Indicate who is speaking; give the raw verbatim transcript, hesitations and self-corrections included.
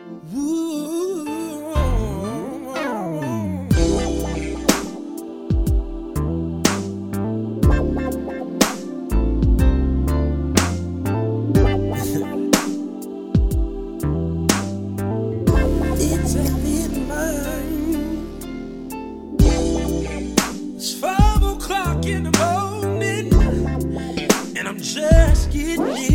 Speaker 1: It's five o'clock in the morning, and I'm just getting